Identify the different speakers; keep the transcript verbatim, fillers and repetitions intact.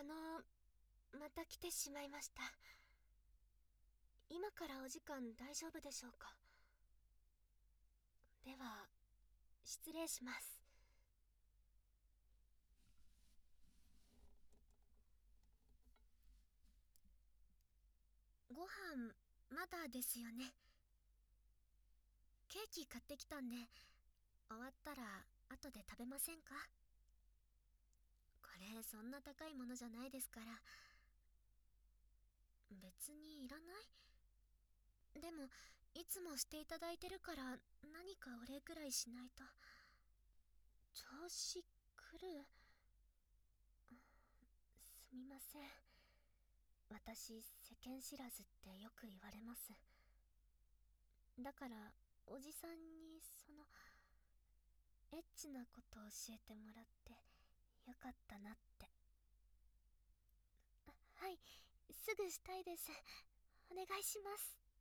Speaker 1: あの、また来てしまいました。今からお時間大丈夫でしょうか？では、失礼します。ご飯、まだですよね。ケーキ買ってきたんで、終わったら後で食べませんか？これそんな高いものじゃないですから。別にいらない？でも、いつもしていただいてるから何かお礼くらいしないと。調子狂う？すみません。私、世間知らずってよく言われます。だからおじさんにそのエッチなことを教えてもらってよかったなって。あ、はい、すぐしたいです。お願いします。